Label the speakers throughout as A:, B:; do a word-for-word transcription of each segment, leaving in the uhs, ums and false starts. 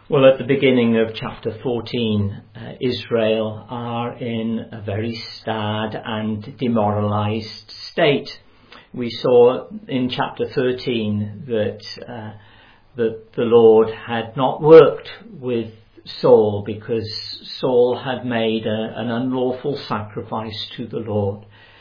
A: Well, at the beginning of chapter fourteen, uh, Israel are in a very sad and demoralised state. We saw in chapter thirteen that, uh, that the Lord had not worked with Saul because Saul had made a, an unlawful sacrifice to the Lord.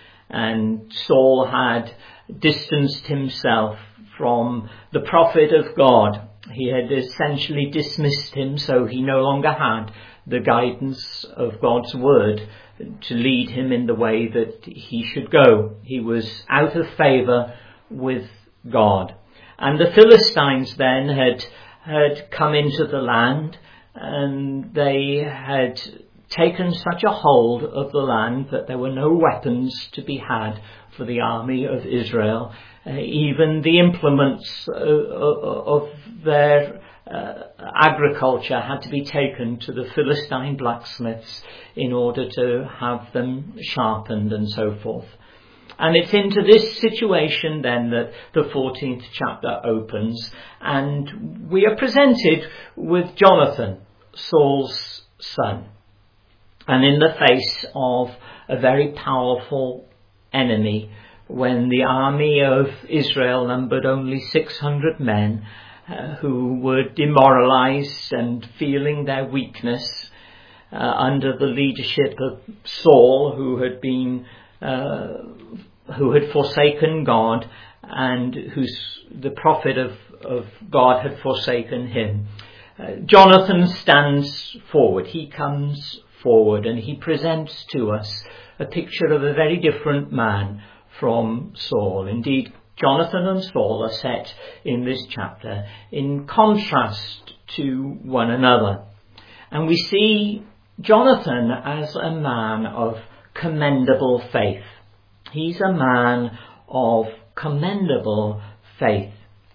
A: And Saul had distanced himself from the prophet of God. He had essentially dismissed him, so he no longer had the guidance of God's word to lead him in the way that he should go. He was out of favour with God. And the Philistines then had, had come into the land, and they had taken such a hold of the land that there were no weapons to be had for the army of Israel. Uh, even the implements uh, of their uh, agriculture had to be taken to the Philistine blacksmiths in order to have them sharpened and so forth. And it's into this situation then that the fourteenth chapter opens, and we are presented with Jonathan, Saul's son. And in the face of a very powerful enemy, when the army of Israel numbered only six hundred men uh, who were demoralised and feeling their weakness uh, under the leadership of Saul, who had been uh, who had forsaken God, and whose the prophet of, of God had forsaken him. Uh, Jonathan stands forward. He comes forward and he presents to us a picture of a very different man from Saul. Indeed, Jonathan and Saul are set in this chapter in contrast to one another. And we see Jonathan as a man of commendable faith. He's a man of commendable faith.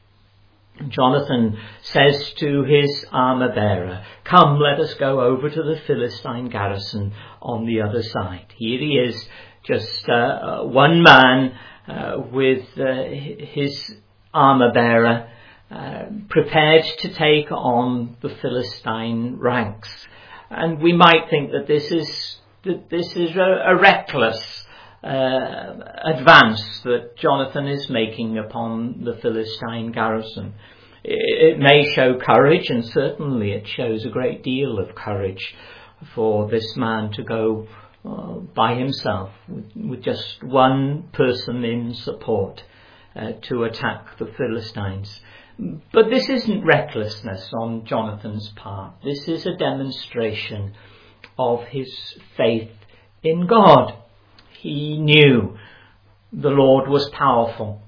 A: Jonathan says to his armour bearer, "Come, let us go over to the Philistine garrison on the other side." Here he is, just uh, one man uh, with uh, his armour bearer, uh, prepared to take on the Philistine ranks. And we might think that this is that this is a, a reckless uh, advance that Jonathan is making upon the Philistine garrison. It, it may show courage, and certainly it shows a great deal of courage for this man to go Uh, by himself, with, with just one person in support, uh, to attack the Philistines. But this isn't recklessness on Jonathan's part. This is a demonstration of his faith in God. He knew the Lord was powerful.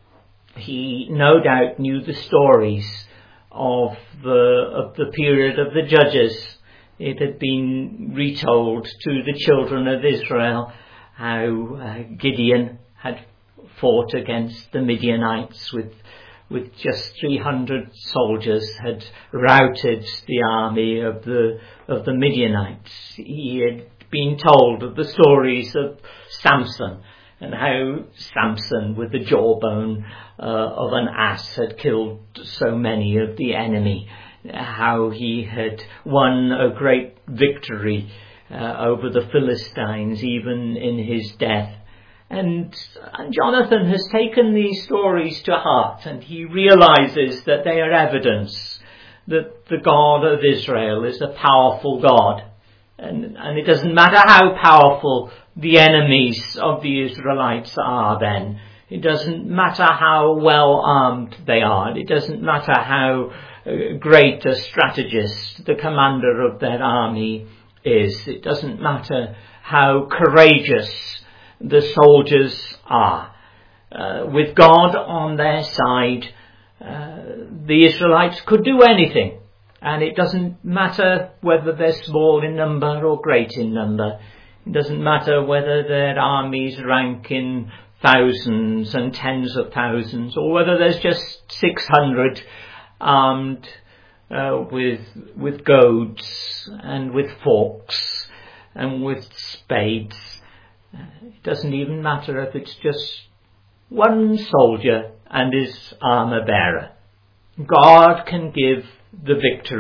A: He no doubt knew the stories of the of the period of the judges. It had been retold to the children of Israel how uh, Gideon had fought against the Midianites with with just three hundred soldiers, had routed the army of the of the Midianites. He had been told of the stories of Samson, and how Samson, with the jawbone uh, of an ass, had killed so many of the enemy. How he had won a great victory uh, over the Philistines, even in his death. And, and Jonathan has taken these stories to heart, and he realises that they are evidence that the God of Israel is a powerful God. And, and it doesn't matter how powerful the enemies of the Israelites are then. It doesn't matter how well armed they are. It doesn't matter how great a strategist the commander of their army is. It doesn't matter how courageous the soldiers are. Uh, with God on their side, uh, the Israelites could do anything. And it doesn't matter whether they're small in number or great in number. It doesn't matter whether their armies rank in thousands and tens of thousands, or whether there's just six hundred armed uh, with with goads and with forks and with spades. Uh, it doesn't even matter if it's just one soldier and his armour bearer. God can give the victory.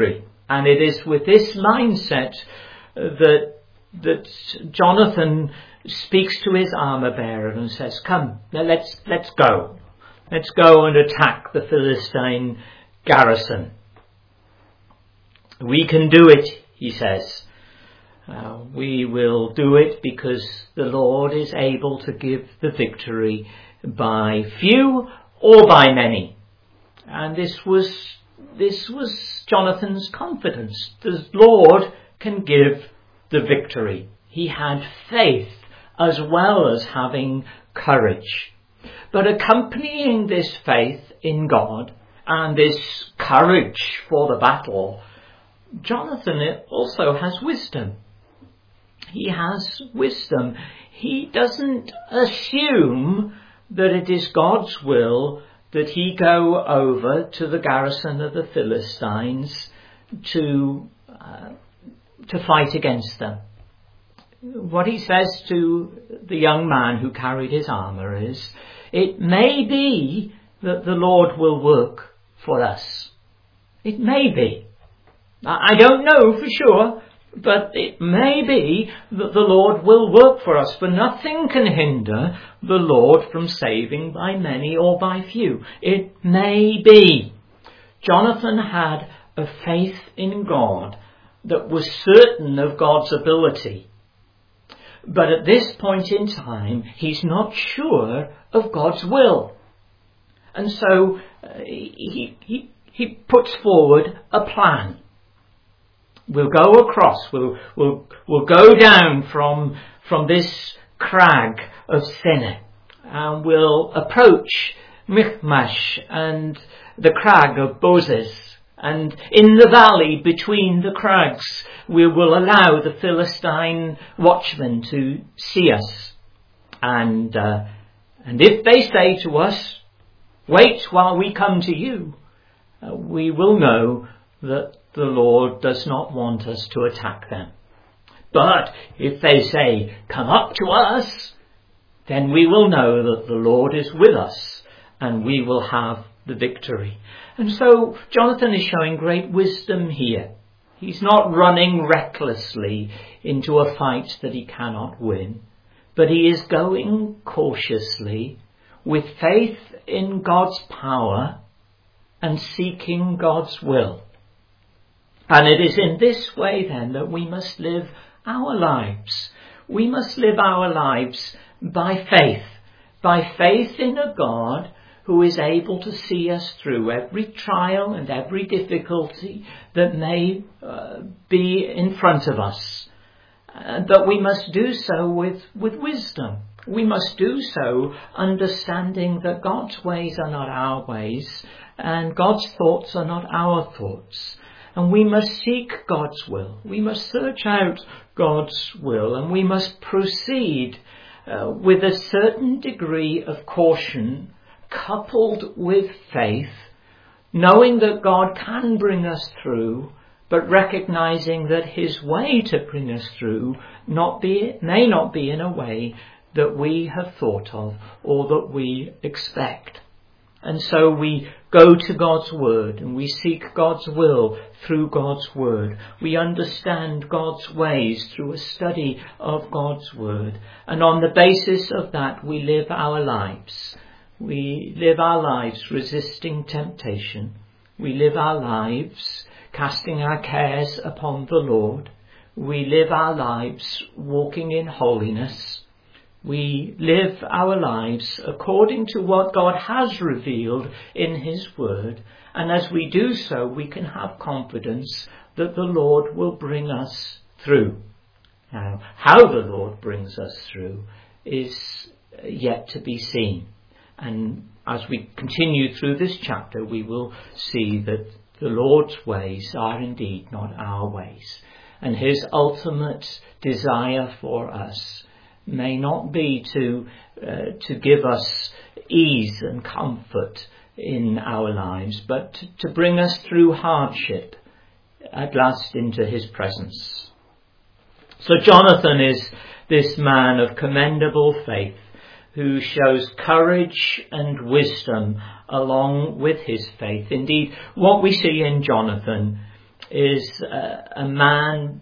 A: And it is with this mindset that that Jonathan speaks to his armor bearer and says, "Come, let's let's go. Let's go and attack the Philistine garrison. We can do it," he says. Uh, we will do it because the Lord is able to give the victory by few or by many. And this was this was Jonathan's confidence. The Lord can give the victory. He had faith as well as having courage. But accompanying this faith in God and this courage for the battle, Jonathan also has wisdom. He has wisdom. He doesn't assume that it is God's will that he go over to the garrison of the Philistines to uh, to fight against them. What he says to the young man who carried his armour is, "It may be that the Lord will work for us." It may be. I don't know for sure, but it may be that the Lord will work for us, for nothing can hinder the Lord from saving by many or by few. It may be. Jonathan had a faith in God that was certain of God's ability. But at this point in time, he's not sure of God's will. And so uh, he, he, he puts forward a plan. We'll go across, we'll, we'll, we'll go down from, from this crag of Seneh, and we'll approach Michmash and the crag of Bozez. And in the valley between the crags, we will allow the Philistine watchmen to see us. And, uh, and if they say to us, "Wait while we come to you," uh, we will know that the Lord does not want us to attack them. But if they say, "Come up to us," then we will know that the Lord is with us and we will have the victory. And so Jonathan is showing great wisdom here. He's not running recklessly into a fight that he cannot win, but he is going cautiously with faith in God's power and seeking God's will. And it is in this way then that we must live our lives. We must live our lives by faith, by faith in a God who is able to see us through every trial and every difficulty that may uh, be in front of us. Uh, but we must do so with, with wisdom. We must do so understanding that God's ways are not our ways and God's thoughts are not our thoughts. And we must seek God's will. We must search out God's will, and we must proceed uh, with a certain degree of caution coupled with faith, knowing that God can bring us through, but recognizing that his way to bring us through not be, may not be in a way that we have thought of or that we expect. And so we go to God's word and we seek God's will through God's word. We understand God's ways through a study of God's word. And on the basis of that, we live our lives. We live our lives resisting temptation. We live our lives casting our cares upon the Lord. We live our lives walking in holiness. We live our lives according to what God has revealed in his word. And as we do so, we can have confidence that the Lord will bring us through. Now, how the Lord brings us through is yet to be seen. And as we continue through this chapter, we will see that the Lord's ways are indeed not our ways. And his ultimate desire for us may not be to uh, to give us ease and comfort in our lives, but to, to bring us through hardship at last into his presence. So Jonathan is this man of commendable faith who shows courage and wisdom along with his faith. Indeed, what we see in Jonathan is uh, a man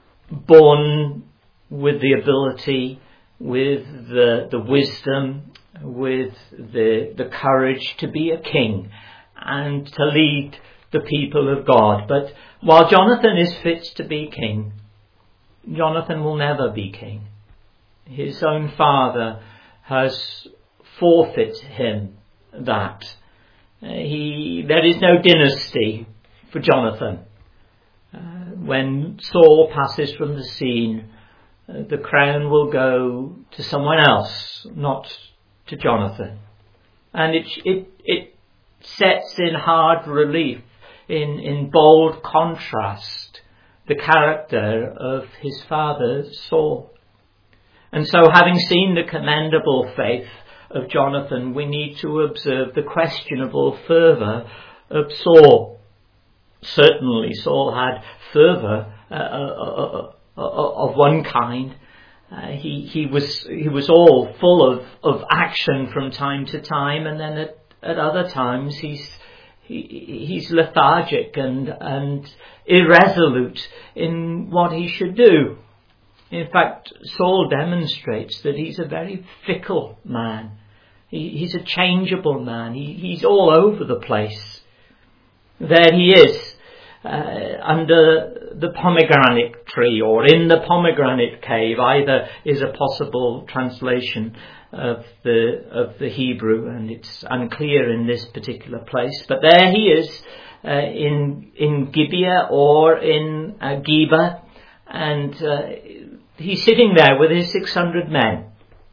A: born with the ability, with the, the wisdom, with the, the courage to be a king and to lead the people of God. But while Jonathan is fit to be king, Jonathan will never be king. His own father has forfeit him that. Uh, he, there is no dynasty for Jonathan. Uh, when Saul passes from the scene, uh, the crown will go to someone else, not to Jonathan. And it, it, it sets in hard relief, in, in bold contrast, the character of his father Saul. And so, having seen the commendable faith of Jonathan, we need to observe the questionable fervour of Saul. Certainly Saul had fervour uh, uh, uh, uh, of one kind. Uh, he, he was he was all full of, of action from time to time, and then at, at other times he's he, he's lethargic and, and irresolute in what he should do. In fact, Saul demonstrates that he's a very fickle man. He, he's a changeable man. He, he's all over the place. There he is, uh, under the pomegranate tree, or in the pomegranate cave. Either is a possible translation of the of the Hebrew, and it's unclear in this particular place. But there he is, uh, in in Gibeah or in uh, Geba, and uh, he's sitting there with his six hundred men,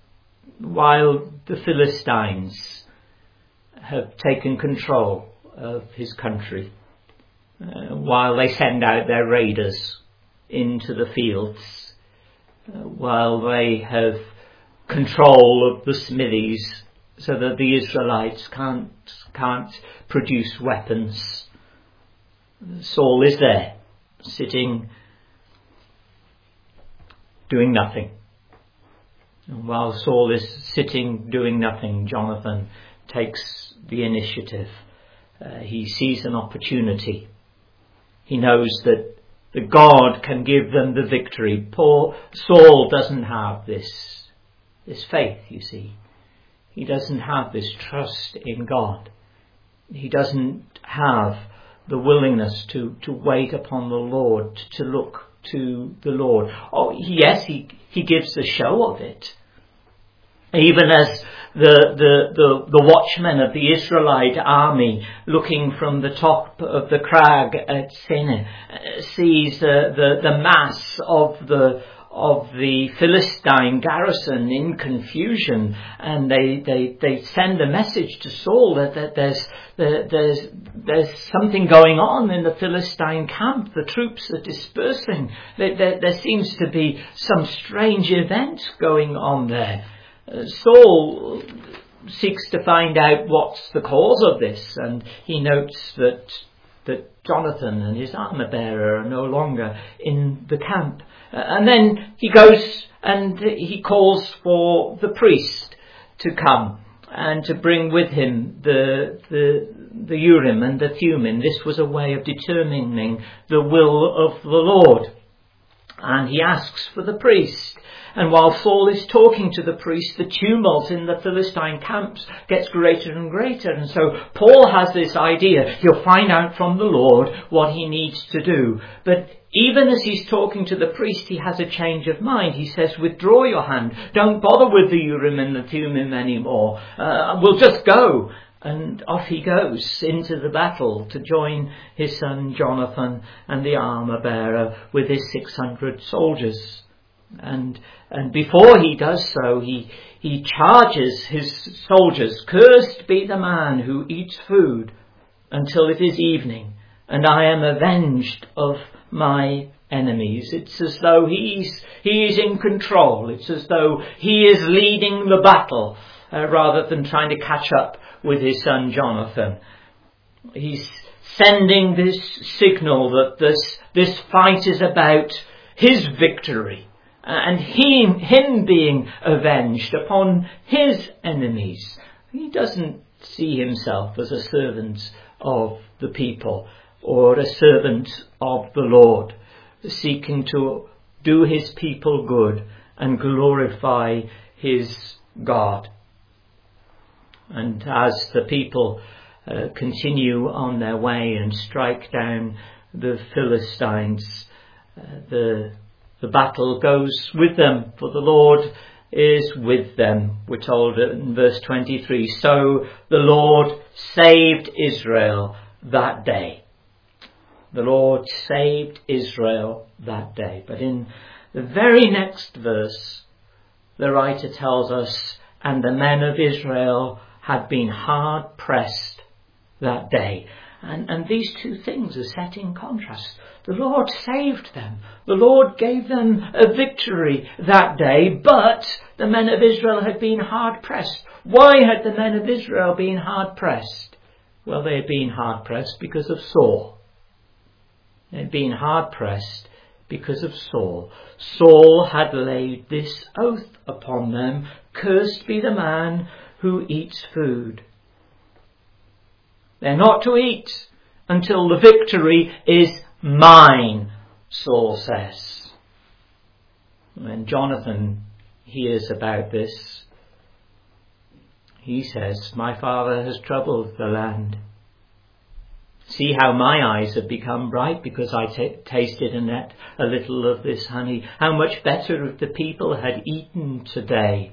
A: while the Philistines have taken control of his country, uh, while they send out their raiders into the fields, uh, while they have control of the smithies so that the Israelites can't can't produce weapons. Saul is there, sitting, doing nothing. And while Saul is sitting doing nothing, Jonathan takes the initiative. Uh, he sees an opportunity. He knows that the God can give them the victory. Poor Saul doesn't have this, this faith, you see. He doesn't have this trust in God. He doesn't have the willingness to, to wait upon the Lord, to look to the Lord. Oh, yes, he, he gives the show of it. Even as the, the, the, the watchmen of the Israelite army, looking from the top of the crag at Seneh, sees the, the, the mass of the of the Philistine garrison in confusion, and they, they, they send a message to Saul that, that there's that there's there's something going on in the Philistine camp. The troops are dispersing. There, there, there seems to be some strange event going on there. Uh, Saul seeks to find out what's the cause of this, and he notes that that Jonathan and his armor bearer are no longer in the camp. Uh, and then he goes and he calls for the priest to come and to bring with him the the the Urim and the Thummim. This was a way of determining the will of the Lord. And he asks for the priest. And while Saul is talking to the priest, the tumult in the Philistine camps gets greater and greater. And so Paul has this idea. He'll find out from the Lord what he needs to do. But even as he's talking to the priest, he has a change of mind. He says, withdraw your hand. Don't bother with the Urim and the Thummim anymore. Uh, we'll just go. And off he goes into the battle to join his son Jonathan and the armor bearer with his six hundred soldiers. And and before he does so, he he charges his soldiers, cursed be the man who eats food until it is evening, and I am avenged of my enemies. It's as though he's he is in control. It's as though he is leading the battle uh, rather than trying to catch up with his son Jonathan. He's sending this signal that this this fight is about his victory. And him, him being avenged upon his enemies. He doesn't see himself as a servant of the people, or a servant of the Lord, seeking to do his people good and glorify his God. And as the people uh, continue on their way and strike down the Philistines, uh, the the battle goes with them, for the Lord is with them. We're told in verse twenty-three, so the Lord saved Israel that day. The Lord saved Israel that day. But in the very next verse, the writer tells us, and the men of Israel had been hard pressed that day. And, and these two things are set in contrast. The Lord saved them. The Lord gave them a victory that day, but the men of Israel had been hard pressed. Why had the men of Israel been hard pressed? Well, they had been hard pressed because of Saul. They had been hard pressed because of Saul. Saul had laid this oath upon them, cursed be the man who eats food. They're not to eat until the victory is mine, Saul says. When Jonathan hears about this, he says, my father has troubled the land. See how my eyes have become bright because I t- tasted and ate a little of this honey. How much better if the people had eaten today.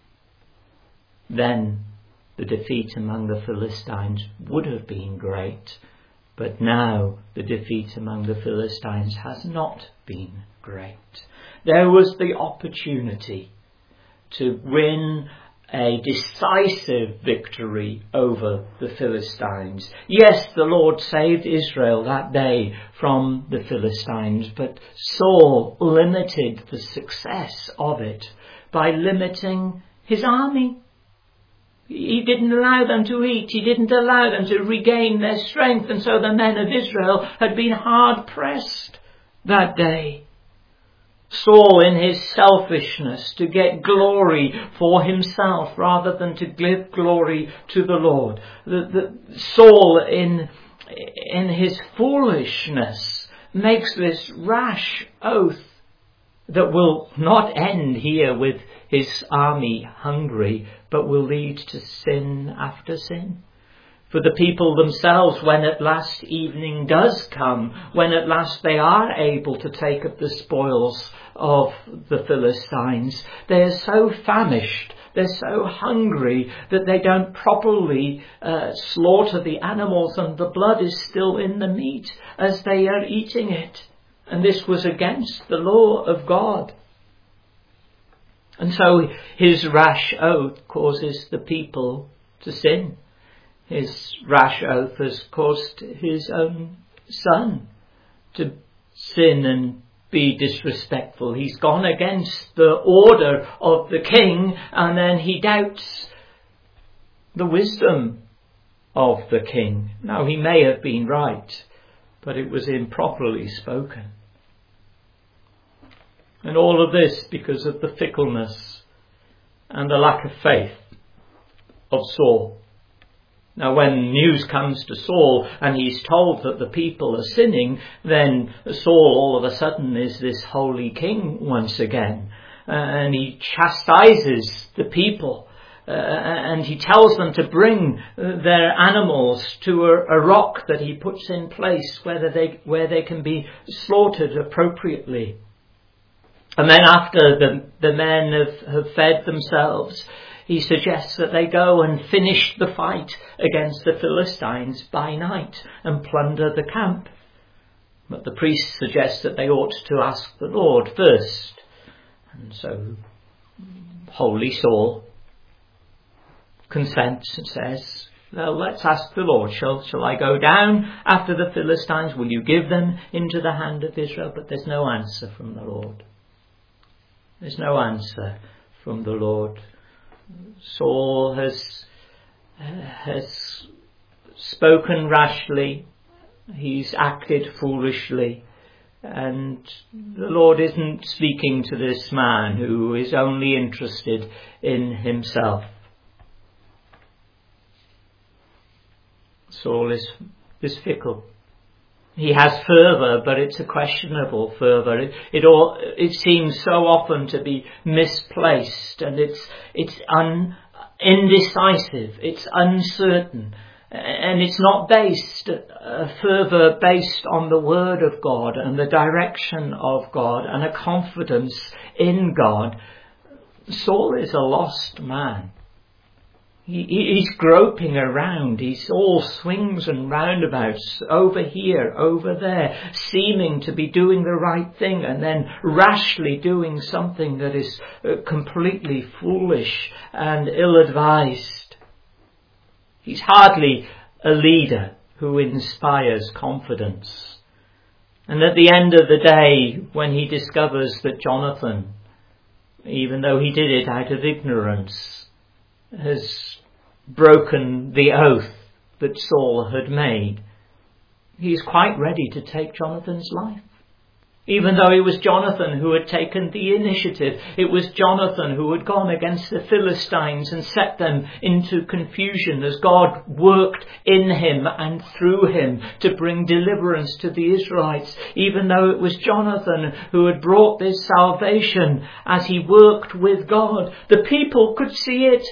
A: Then the defeat among the Philistines would have been great. But now the defeat among the Philistines has not been great. There was the opportunity to win a decisive victory over the Philistines. Yes, the Lord saved Israel that day from the Philistines, but Saul limited the success of it by limiting his army. He didn't allow them to eat. He didn't allow them to regain their strength. And so the men of Israel had been hard pressed that day. Saul, in his selfishness, to get glory for himself rather than to give glory to the Lord. The, the, Saul, in, in his foolishness, makes this rash oath that will not end here with his army hungry, but will lead to sin after sin. For the people themselves, when at last evening does come, when at last they are able to take up the spoils of the Philistines, they are so famished, they're so hungry that they don't properly uh, slaughter the animals, and the blood is still in the meat as they are eating it. And this was against the law of God. And so his rash oath causes the people to sin. His rash oath has caused his own son to sin and be disrespectful. He's gone against the order of the king, and then he doubts the wisdom of the king. Now, he may have been right, but it was improperly spoken. And all of this because of the fickleness and the lack of faith of Saul. Now, when news comes to Saul and he's told that the people are sinning, then Saul all of a sudden is this holy king once again. Uh, and he chastises the people. Uh, and he tells them to bring their animals to a, a rock that he puts in place where they, where they can be slaughtered appropriately. And then after the, the men have, have fed themselves, he suggests that they go and finish the fight against the Philistines by night and plunder the camp. But the priests suggest that they ought to ask the Lord first. And so holy Saul consents and says, well, let's ask the Lord. Shall, shall I go down after the Philistines? Will you give them into the hand of Israel? But there's no answer from the Lord. There's no answer from the Lord. Saul has has spoken rashly. He's acted foolishly. And the Lord isn't speaking to this man who is only interested in himself. Saul is, is fickle. He has fervour, but it's a questionable fervour. It, it all it seems so often to be misplaced, and it's it's un, indecisive. It's uncertain, and it's not based a fervour based on the Word of God and the direction of God and a confidence in God. Saul is a lost man. He, he's groping around. He's all swings and roundabouts, over here, over there, seeming to be doing the right thing and then rashly doing something that is completely foolish and ill-advised. He's hardly a leader who inspires confidence. And at the end of the day, when he discovers that Jonathan, even though he did it out of ignorance, has broken the oath that Saul had made, he's quite ready to take Jonathan's life. Even though it was Jonathan who had taken the initiative, it was Jonathan who had gone against the Philistines and set them into confusion as God worked in him and through him to bring deliverance to the Israelites. Even though it was Jonathan who had brought this salvation as he worked with God, the people could see it,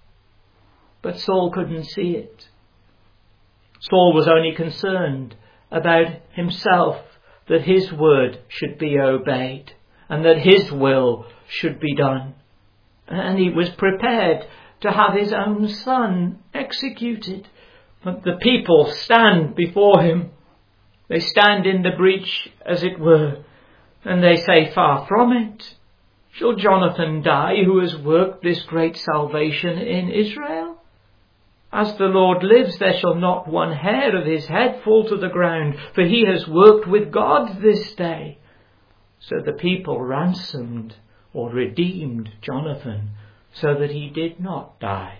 A: but Saul couldn't see it. Saul was only concerned about himself, that his word should be obeyed and that his will should be done. And he was prepared to have his own son executed. But the people stand before him. They stand in the breach, as it were, and they say, "Far from it. Shall Jonathan die, who has worked this great salvation in Israel? As the Lord lives, there shall not one hair of his head fall to the ground, for he has worked with God this day." So the people ransomed or redeemed Jonathan so that he did not die.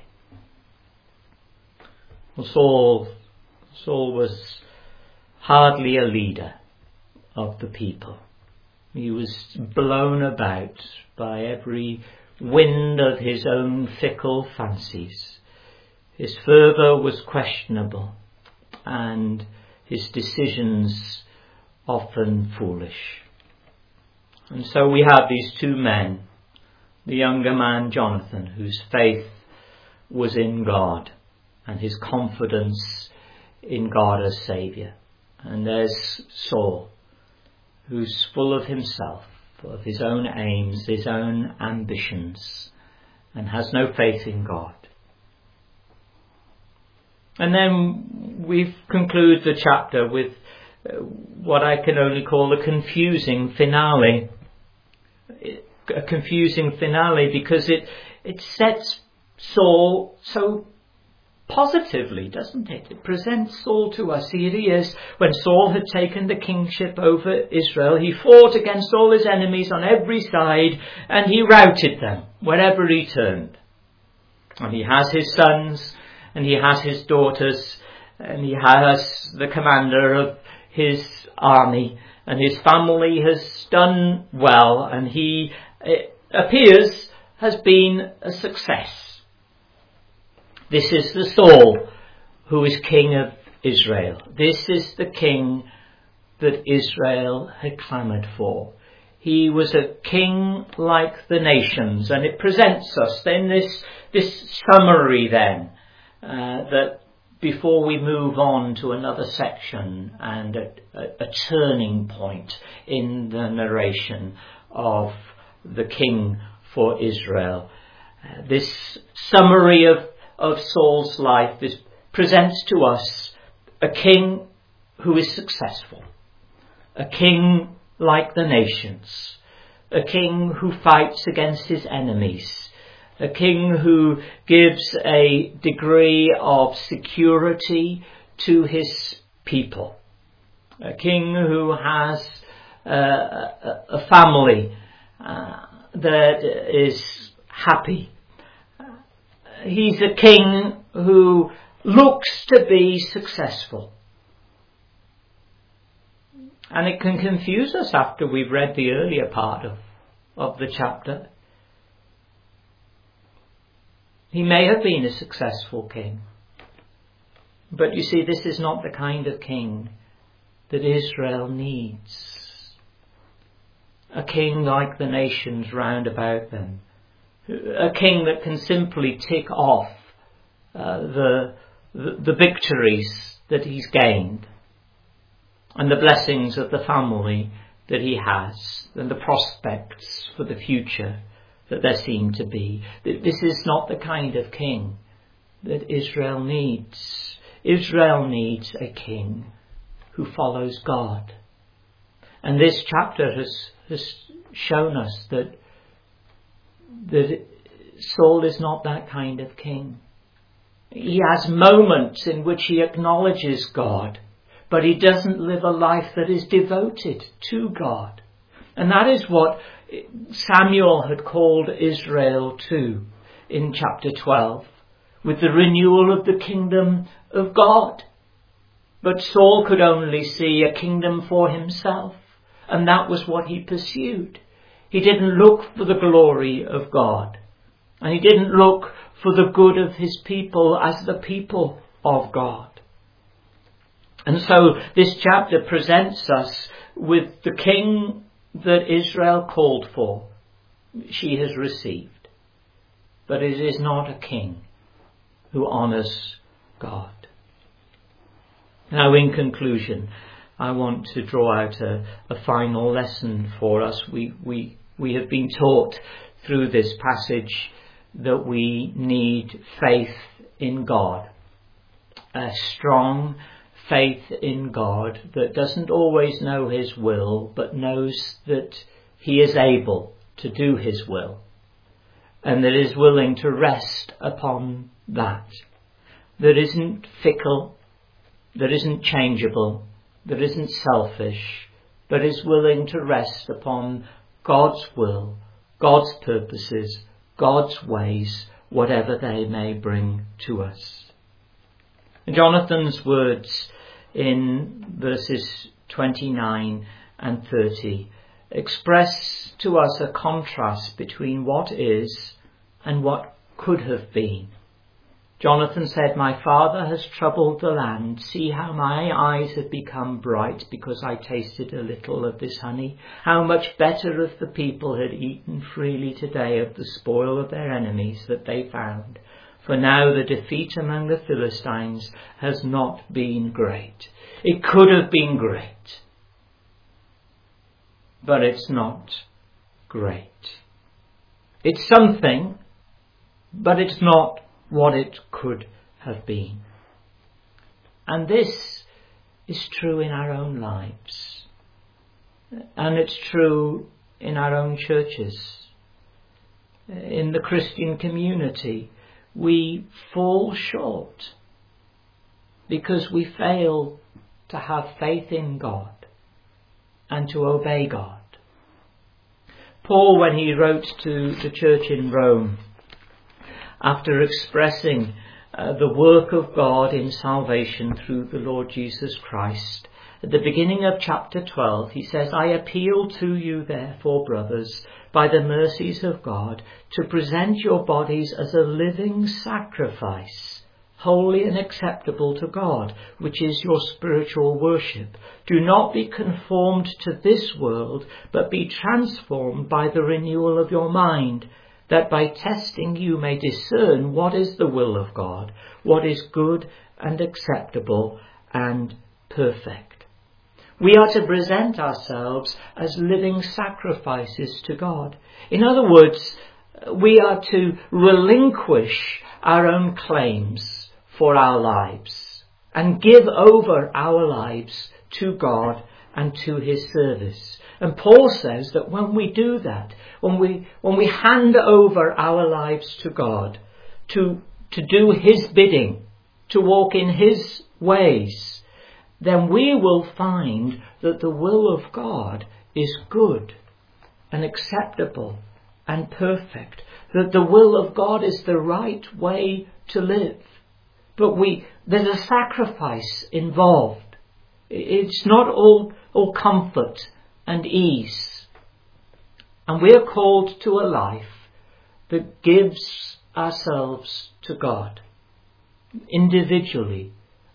A: Well, Saul, Saul was hardly a leader of the people. He was blown about by every wind of his own fickle fancies. His fervour was questionable, and his decisions often foolish. And so we have these two men, the younger man Jonathan, whose faith was in God and his confidence in God as Saviour. And there's Saul, who's full of himself, of his own aims, his own ambitions, and has no faith in God. And then we conclude the chapter with what I can only call a confusing finale. A confusing finale because it, it sets Saul so positively, doesn't it? It presents Saul to us. Here he is, when Saul had taken the kingship over Israel. He fought against all his enemies on every side, and he routed them wherever he turned. And he has his sons, and he has his daughters, and he has the commander of his army, and his family has done well, and he, it appears, has been a success. This is the Saul who is king of Israel. This is the king that Israel had clamoured for. He was a king like the nations, and it presents us then this, this summary then, Uh, that before we move on to another section and a, a, a turning point in the narration of the king for Israel. Uh, this summary of, of Saul's life this presents to us a king who is successful, a king like the nations, a king who fights against his enemies, a king who gives a degree of security to his people. A king who has uh, a, a family uh, that is happy. He's a king who looks to be successful. And it can confuse us after we've read the earlier part of, of the chapter. He may have been a successful king. But you see, this is not the kind of king that Israel needs. A king like the nations round about them. A king that can simply tick off uh, the, the the victories that he's gained and the blessings of the family that he has and the prospects for the future that there seem to be. This is not the kind of king that Israel needs. Israel needs a king who follows God. And this chapter has, has shown us that, that Saul is not that kind of king. He has moments in which he acknowledges God, but he doesn't live a life that is devoted to God. And that is what Samuel had called Israel to in chapter twelve, with the renewal of the kingdom of God. But Saul could only see a kingdom for himself, and that was what he pursued. He didn't look for the glory of God, and he didn't look for the good of his people as the people of God. And so this chapter presents us with the king that Israel called for. She has received. But it is not a king who honours God. Now, in conclusion, I want to draw out a, a final lesson for us. We, we, we have been taught through this passage that we need faith in God. A strong faith in God that doesn't always know his will, but knows that he is able to do his will, and that is willing to rest upon that. That isn't fickle, that isn't changeable, that isn't selfish, but is willing to rest upon God's will, God's purposes, God's ways, whatever they may bring to us. Jonathan's words in verses twenty-nine and thirty express to us a contrast between what is and what could have been. Jonathan said, "My father has troubled the land. See how my eyes have become bright because I tasted a little of this honey. How much better if the people had eaten freely today of the spoil of their enemies that they found. For now the defeat among the Philistines has not been great." It could have been great, but it's not great. It's something, but it's not what it could have been. And this is true in our own lives. And it's true in our own churches. In the Christian community, we fall short because we fail to have faith in God and to obey God. Paul, when he wrote to the church in Rome, after expressing uh, the work of God in salvation through the Lord Jesus Christ, at the beginning of chapter twelve, he says, "I appeal to you, therefore, brothers, by the mercies of God, to present your bodies as a living sacrifice, holy and acceptable to God, which is your spiritual worship. Do not be conformed to this world, but be transformed by the renewal of your mind, that by testing you may discern what is the will of God, what is good and acceptable and perfect." We are to present ourselves as living sacrifices to God. In other words, we are to relinquish our own claims for our lives and give over our lives to God and to his service. And Paul says that when we do that, when we when we hand over our lives to God, to to do his bidding, to walk in his ways, then we will find that the will of God is good and acceptable and perfect. That the will of God is the right way to live. But we there's a sacrifice involved. It's not all, all comfort and ease. And we are called to a life that gives ourselves to God individually,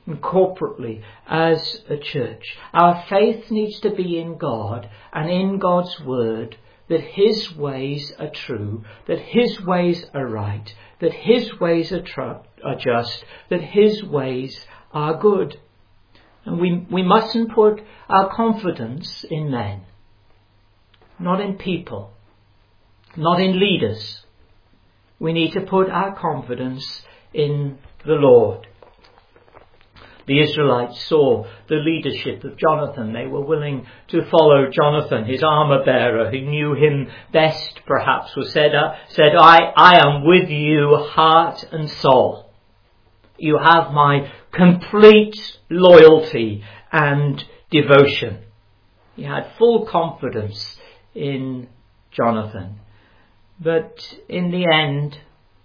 A: and corporately as a church. Our faith needs to be in God and in God's word, that his ways are true, that his ways are right, that his ways are, tr- are just, that his ways are good. And we, we mustn't put our confidence in men, not in people, not in leaders. We need to put our confidence in the Lord. The Israelites saw the leadership of Jonathan. They were willing to follow Jonathan, his armor bearer, who knew him best, perhaps, was said, uh, said I, I am with you, heart and soul. You have my complete loyalty and devotion. He had full confidence in Jonathan. But in the end,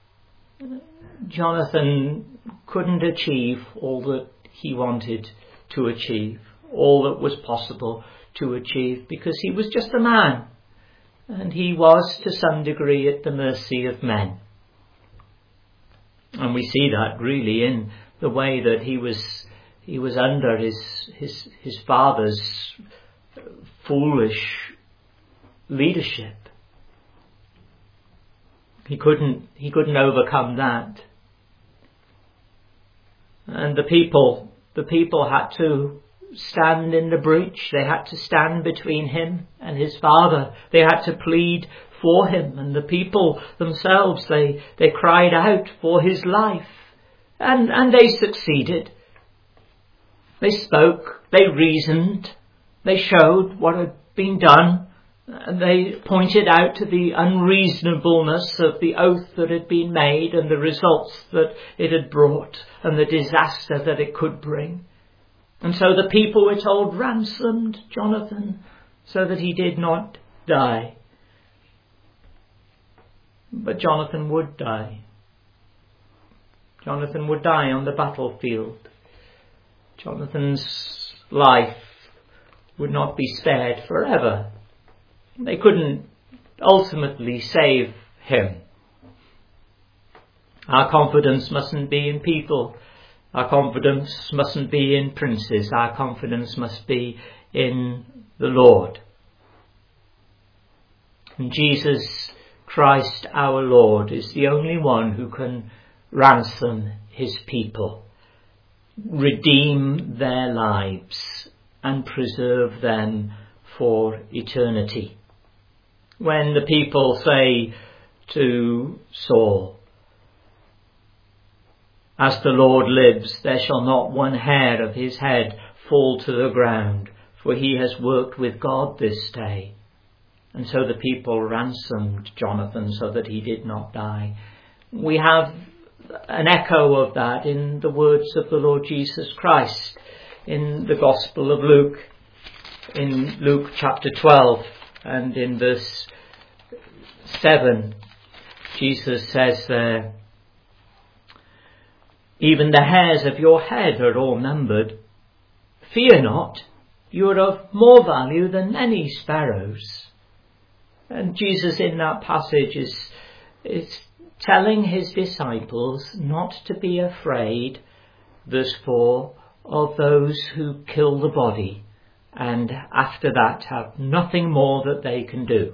A: Jonathan couldn't achieve all that he wanted to achieve, all that was possible to achieve, because he was just a man, and he was to some degree at the mercy of men. And we see that really in the way that he was he was under his his his father's foolish leadership. He couldn't he couldn't overcome that. And the people, the people had to stand in the breach. They had to stand between him and his father. They had to plead for him. And the people themselves, they, they cried out for his life. And, and they succeeded. They spoke, they reasoned, they showed what had been done. And they pointed out to the unreasonableness of the oath that had been made and the results that it had brought and the disaster that it could bring. And so the people were told, ransomed Jonathan so that he did not die. But Jonathan would die. Jonathan would die on the battlefield. Jonathan's life would not be spared forever. They couldn't ultimately save him. Our confidence mustn't be in people. Our confidence mustn't be in princes. Our confidence must be in the Lord. And Jesus Christ our Lord is the only one who can ransom his people, redeem their lives and preserve them for eternity. When the people say to Saul, as the Lord lives, there shall not one hair of his head fall to the ground, for he has worked with God this day. And so the people ransomed Jonathan so that he did not die. We have an echo of that in the words of the Lord Jesus Christ in the Gospel of Luke, in Luke chapter twelve. And in verse seven, Jesus says there, even the hairs of your head are all numbered. Fear not, you are of more value than many sparrows. And Jesus in that passage is, is telling his disciples not to be afraid, verse four, of those who kill the body, and after that have nothing more that they can do.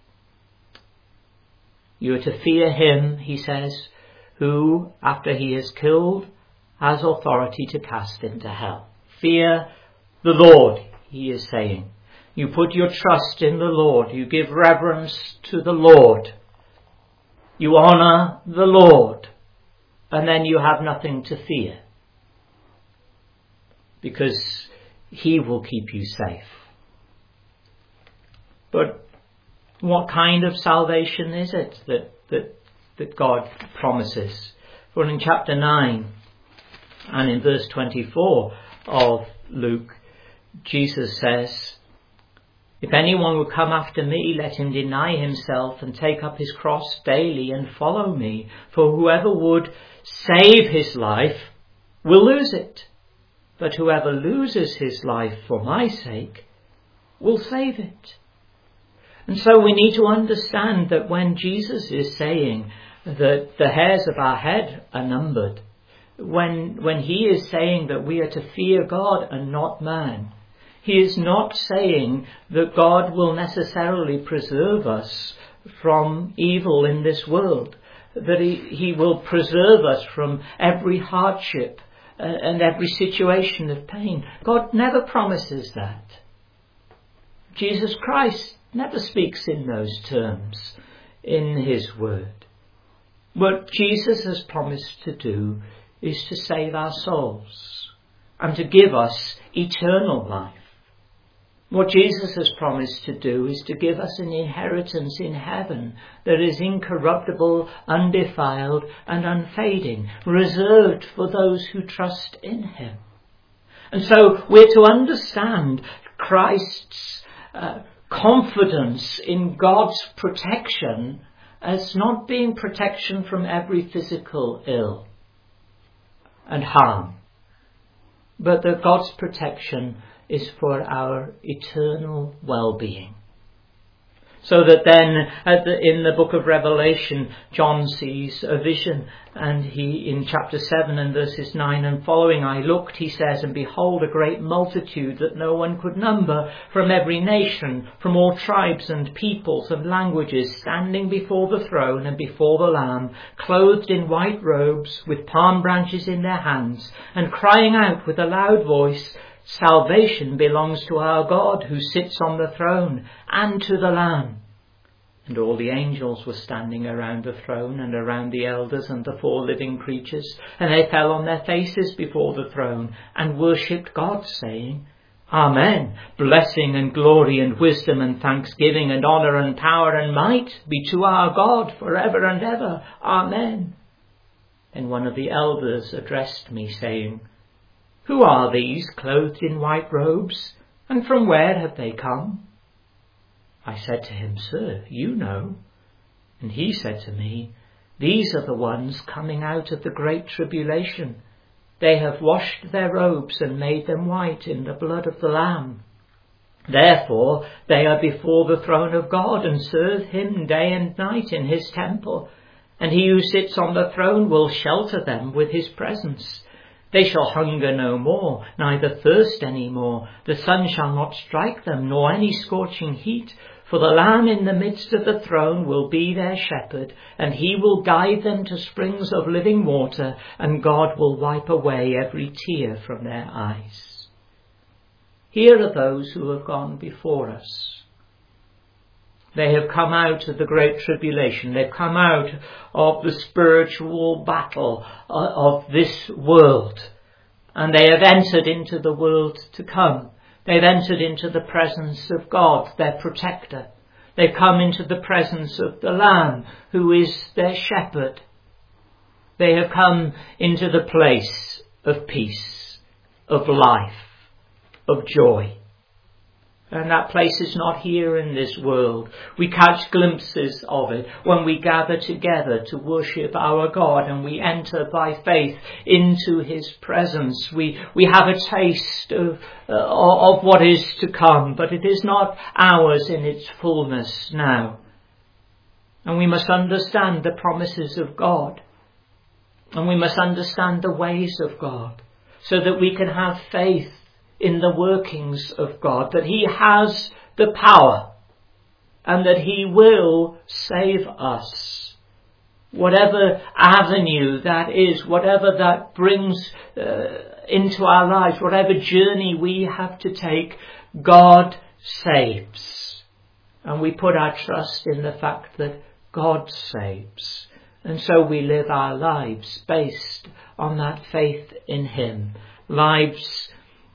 A: You are to fear him, he says, who, after he is killed, has authority to cast into hell. Fear the Lord, he is saying. You put your trust in the Lord. You give reverence to the Lord. You honour the Lord. And then you have nothing to fear, because he will keep you safe. But what kind of salvation is it that, that, that God promises? For in chapter nine and in verse twenty-four of Luke, Jesus says, if anyone will come after me, let him deny himself and take up his cross daily and follow me. For whoever would save his life will lose it. But whoever loses his life for my sake will save it. And so we need to understand that when Jesus is saying that the hairs of our head are numbered, when, when he is saying that we are to fear God and not man, he is not saying that God will necessarily preserve us from evil in this world, that he, he will preserve us from every hardship and every situation of pain. God never promises that. Jesus Christ never speaks in those terms in his word. What Jesus has promised to do is to save our souls and to give us eternal life. What Jesus has promised to do is to give us an inheritance in heaven that is incorruptible, undefiled and unfading, reserved for those who trust in him. And so we're to understand Christ's uh, confidence in God's protection as not being protection from every physical ill and harm, but that God's protection is for our eternal well-being. So that then at the, in the book of Revelation, John sees a vision, and he, in chapter seven and verses nine and following, I looked, he says, and behold a great multitude that no one could number, from every nation, from all tribes and peoples and languages, standing before the throne and before the Lamb, clothed in white robes, with palm branches in their hands, and crying out with a loud voice, Salvation belongs to our God who sits on the throne and to the Lamb. And all the angels were standing around the throne and around the elders and the four living creatures, and they fell on their faces before the throne and worshipped God, saying, Amen. Blessing and glory and wisdom and thanksgiving and honour and power and might be to our God forever and ever. Amen. And one of the elders addressed me, saying, Who are these clothed in white robes, and from where have they come? I said to him, Sir, you know. And he said to me, These are the ones coming out of the great tribulation. They have washed their robes and made them white in the blood of the Lamb. Therefore they are before the throne of God and serve him day and night in his temple. And he who sits on the throne will shelter them with his presence. They shall hunger no more, neither thirst any more. The sun shall not strike them, nor any scorching heat. For the Lamb in the midst of the throne will be their shepherd, and he will guide them to springs of living water, and God will wipe away every tear from their eyes. Here are those who have gone before us. They have come out of the great tribulation. They've come out of the spiritual battle of this world. And they have entered into the world to come. They've entered into the presence of God, their protector. They've come into the presence of the Lamb, who is their shepherd. They have come into the place of peace, of life, of joy. And that place is not here in this world. We catch glimpses of it when we gather together to worship our God and we enter by faith into his presence. We, we have a taste of, uh, of what is to come, but it is not ours in its fullness now. And we must understand the promises of God. And we must understand the ways of God so that we can have faith in the workings of God, that he has the power and that he will save us. Whatever avenue that is, whatever that brings uh, into our lives, whatever journey we have to take, God saves. And we put our trust in the fact that God saves. And so we live our lives based on that faith in him. Lives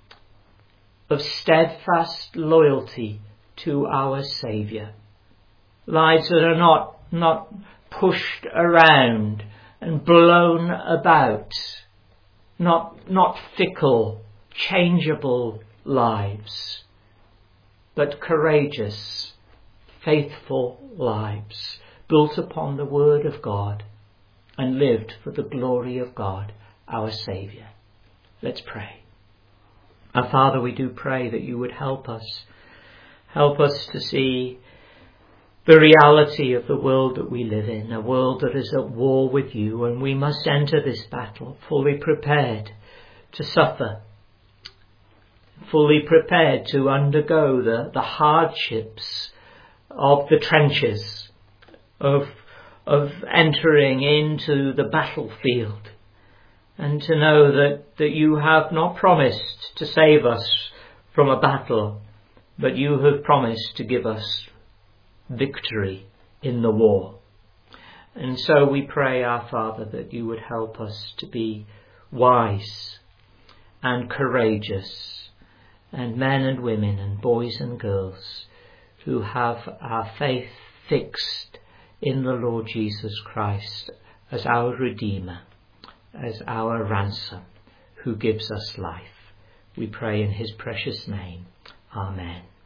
A: of steadfast loyalty to our Saviour. Lives that are not, not pushed around and blown about. Not, not fickle, changeable lives. But courageous, faithful lives built upon the Word of God and lived for the glory of God, our Saviour. Let's pray. Our Father, we do pray that you would help us. Help us to see the reality of the world that we live in, a world that is at war with you, and we must enter this battle fully prepared to suffer, fully prepared to undergo the, the hardships of the trenches, of, of entering into the battlefield, and to know that, that you have not promised to save us from a battle, but you have promised to give us victory in the war. And so we pray, our Father, that you would help us to be wise and courageous, and men and women and boys and girls who have our faith fixed in the Lord Jesus Christ as our Redeemer, as our ransom, who gives us life. We pray in his precious name. Amen.